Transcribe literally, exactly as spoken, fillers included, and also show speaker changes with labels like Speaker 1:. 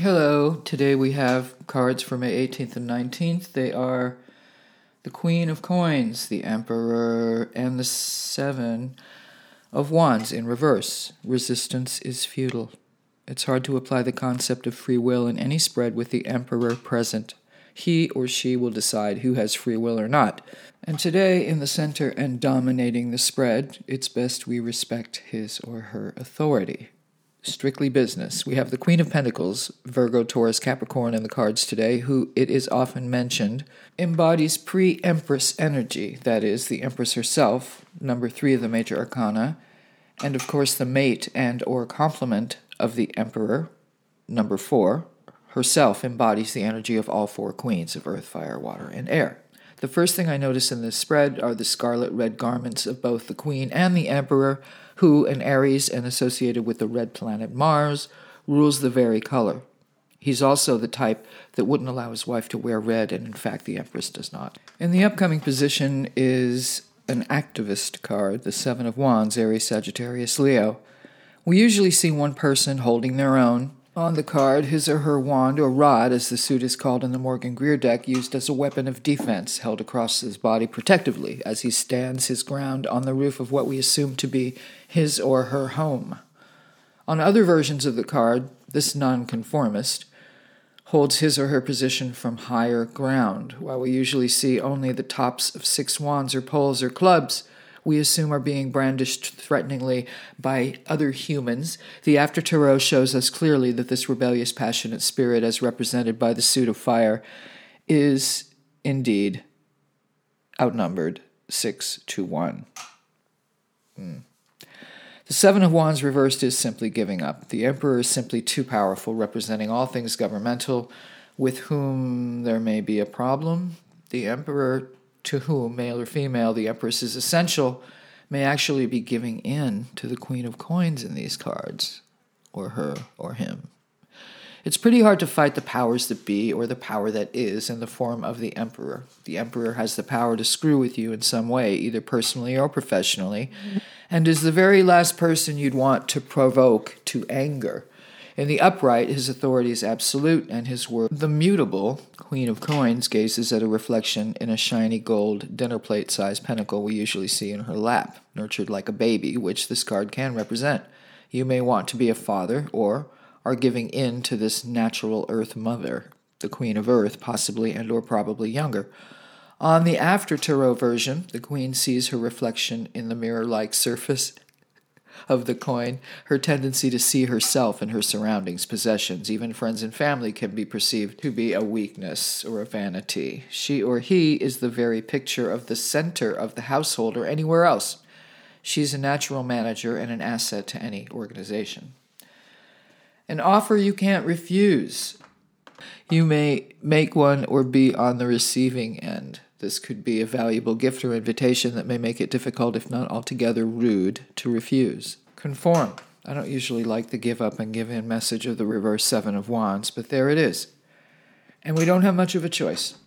Speaker 1: Hello, today we have cards for May eighteenth and nineteenth. They are the Queen of Coins, the Emperor, and the Seven of Wands in reverse. Resistance is futile. It's hard to apply the concept of free will in any spread with the Emperor present. He or she will decide who has free will or not. And today, in the center and dominating the spread, it's best we respect his or her authority. Strictly business. We have the Queen of Pentacles, Virgo, Taurus, Capricorn in the cards today, who, it is often mentioned, embodies pre-Empress energy, that is, the Empress herself, number three of the major arcana, and of course the mate and or complement of the Emperor, number four, herself embodies the energy of all four queens of earth, fire, water, and air. The first thing I notice in this spread are the scarlet red garments of both the Queen and the Emperor, who, an Aries and associated with the red planet Mars, rules the very color. He's also the type that wouldn't allow his wife to wear red, and in fact the Empress does not. In the upcoming position is an activist card, the Seven of Wands, Aries, Sagittarius, Leo. We usually see one person holding their own. On the card, his or her wand, or rod, as the suit is called in the Morgan Greer deck, used as a weapon of defense, held across his body protectively as he stands his ground on the roof of what we assume to be his or her home. On other versions of the card, this nonconformist holds his or her position from higher ground. While we usually see only the tops of six wands or poles or clubs we assume are being brandished threateningly by other humans, the After Tarot shows us clearly that this rebellious, passionate spirit, as represented by the suit of fire, is indeed outnumbered six to one. Hmm. The Seven of Wands reversed is simply giving up. The Emperor is simply too powerful, representing all things governmental, with whom there may be a problem. The Emperor, to whom, male or female, the Empress is essential, may actually be giving in to the Queen of Coins in these cards, or her, or him. It's pretty hard to fight the powers that be, or the power that is, in the form of the Emperor. The Emperor has the power to screw with you in some way, either personally or professionally, and is the very last person you'd want to provoke to anger. In the upright, his authority is absolute, and his word, the mutable Queen of Coins, gazes at a reflection in a shiny gold dinner plate-sized pentacle we usually see in her lap, nurtured like a baby, which this card can represent. You may want to be a father, or are giving in to this natural earth mother, the Queen of Earth, possibly and or probably younger. On the After Tarot version, the Queen sees her reflection in the mirror-like surface of the coin. Her tendency to see herself and her surroundings, possessions, even friends and family can be perceived to be a weakness or a vanity. She or he is the very picture of the center of the household or anywhere else. She's a natural manager and an asset to any organization. An offer you can't refuse. You may make one or be on the receiving end. This could be a valuable gift or invitation that may make it difficult, if not altogether rude, to refuse. Conform. I don't usually like the give up and give in message of the reverse Seven of Wands, but there it is. And we don't have much of a choice.